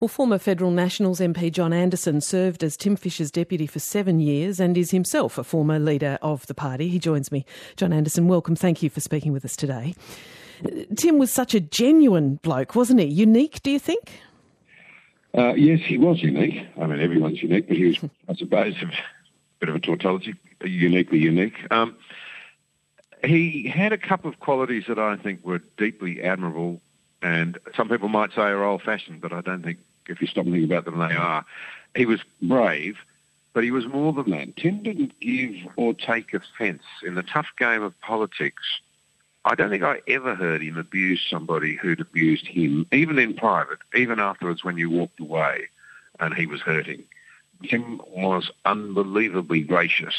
Well, former Federal Nationals MP John Anderson served as Tim Fischer's deputy for 7 years and is himself a former leader of the party. He joins me. John Anderson, welcome. Thank you for speaking with us today. Tim was such a genuine bloke, wasn't he? Unique, do you think? Yes, he was unique. I mean, everyone's unique, but he was, I suppose, a bit of a tautology, uniquely unique. He had a couple of qualities that I think were deeply admirable, and some people might say are old-fashioned, but I don't think, if you stop and think about them, they are. He was brave, but he was more than that. Tim didn't give or take offence. In the tough game of politics, I don't think I ever heard him abuse somebody who'd abused him, even in private, even afterwards when you walked away and he was hurting. Tim was unbelievably gracious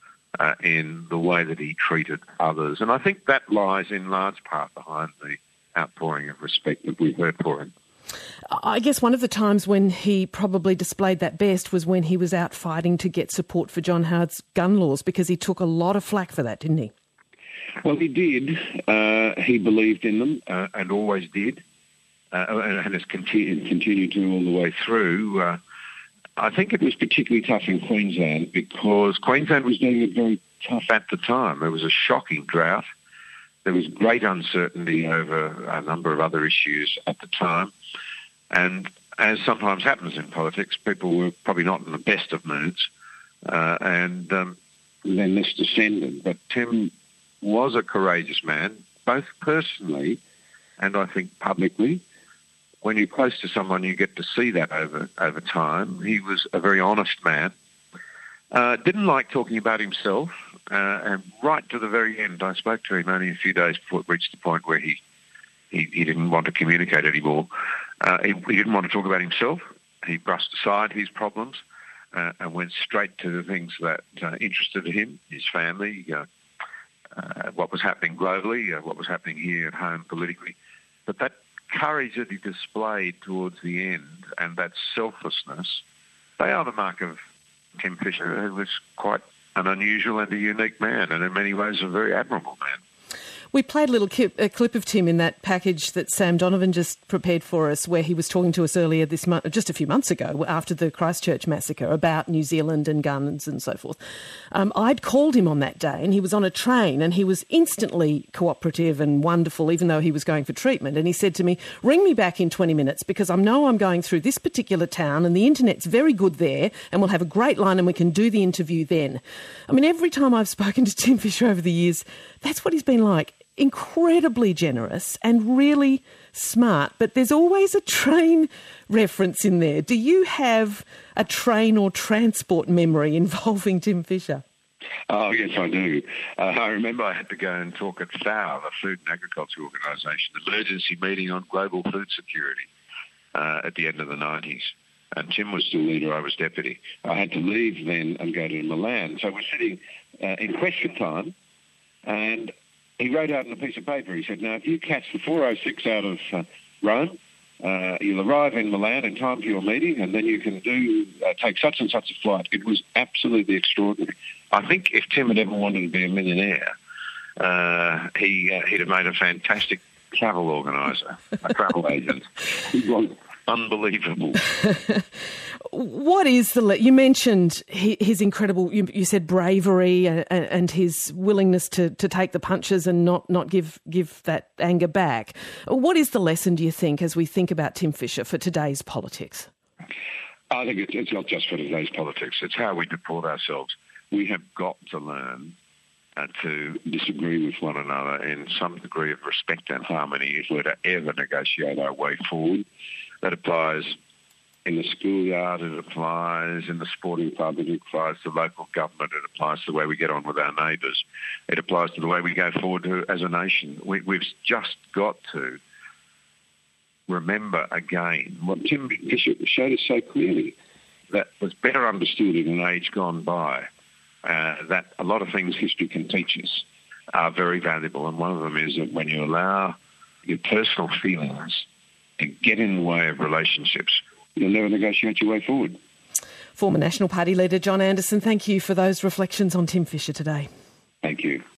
in the way that he treated others. And I think that lies in large part behind the outpouring of respect that we've heard for him. I guess one of the times when he probably displayed that best was when he was out fighting to get support for John Howard's gun laws, because he took a lot of flack for that, didn't he? Well, he did. He believed in them and always did, and has continued to all the way through. I think it was particularly tough in Queensland because Queensland was doing it very tough at the time. There was a shocking drought. There was great uncertainty over a number of other issues at the time. And as sometimes happens in politics, people were probably not in the best of moods. And then this descended. But Tim was a courageous man, both personally and I think publicly. When you're close to someone, you get to see that over time. He was a very honest man. Didn't like talking about himself. And right to the very end, I spoke to him only a few days before it reached the point where he didn't want to communicate anymore. He didn't want to talk about himself. He brushed aside his problems and went straight to the things that interested him, his family, what was happening globally, what was happening here at home politically. But that courage that he displayed towards the end and that selflessness, they are the mark of Tim Fischer, who was quite an unusual and a unique man, and in many ways a very admirable man. We played a clip of Tim in that package that Sam Donovan just prepared for us, where he was talking to us earlier this month, just a few months ago, after the Christchurch massacre, about New Zealand and guns and so forth. I'd called him on that day, and he was on a train, and he was instantly cooperative and wonderful, even though he was going for treatment. And he said to me, "Ring me back in 20 minutes because I know I'm going through this particular town, and the internet's very good there, and we'll have a great line, and we can do the interview then." I mean, every time I've spoken to Tim Fischer over the years, that's what he's been like. Incredibly generous and really smart, but there's always a train reference in there. Do you have a train or transport memory involving Tim Fischer? Oh, yes, I do. I remember I had to go and talk at FAO, the Food and Agriculture Organisation, emergency meeting on global food security at the end of the 90s. And Tim was still leader, I was deputy. I had to leave then and go to Milan. So we're sitting in question time, and he wrote out on a piece of paper, he said, "Now, if you catch the 406 out of Rome, you'll arrive in Milan in time for your meeting, and then you can take such and such a flight." It was absolutely extraordinary. I think if Tim had ever wanted to be a millionaire, he'd have made a fantastic travel organiser, a travel agent. He was unbelievable. What is you mentioned his incredible, you said bravery and his willingness to take the punches and not give that anger back. What is the lesson, do you think, as we think about Tim Fischer for today's politics? I think it's not just for today's politics. It's how we deport ourselves. We have got to learn to disagree with one another in some degree of respect and harmony if we're to ever negotiate our way forward. That applies in the schoolyard, it applies in the sporting club, it applies to local government, it applies to the way we get on with our neighbours, it applies to the way we go forward as a nation. We've just got to remember again what Tim Fischer showed us so clearly, that was better understood in an age gone by, that a lot of things history can teach us are very valuable, and one of them is that when you allow your personal feelings to get in the way of relationships, you'll never negotiate your way forward. Former National Party leader John Anderson, thank you for those reflections on Tim Fischer today. Thank you.